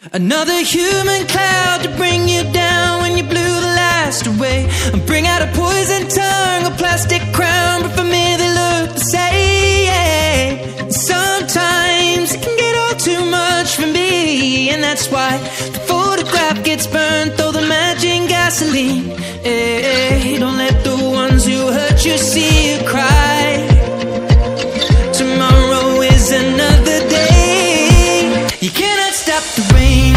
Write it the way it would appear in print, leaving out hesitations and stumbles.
Another human cloud to bring you down when you blew the last away, and bring out a poison tongue, a plastic crown, but for me they look the same. Sometimes it can get all too much for me, and that's why the photograph gets burnt, throw the match in gasoline. Hey, don't let the ones who hurt you see you cry. Tomorrow is another day. You cannot stop the rain.